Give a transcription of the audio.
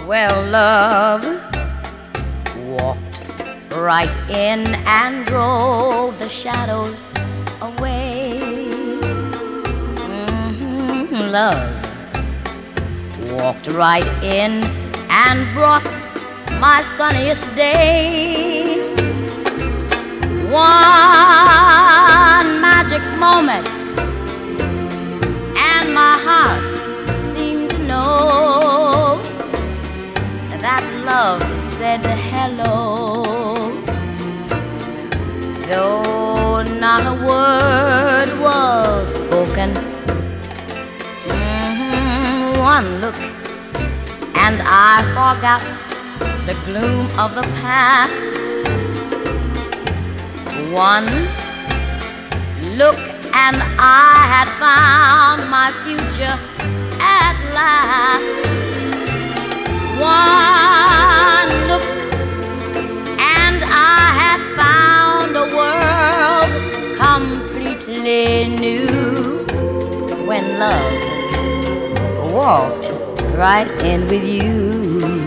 Well, love walked right in and drove the shadows away. Love walked right in and brought my sunniest day. One magic moment, and my heart seemed to know that love said hello. Though not a word was spoken, one look and I forgot the gloom of the past. One look and I had found my future at last. One look and I had found a world completely new. When love walked right in with you.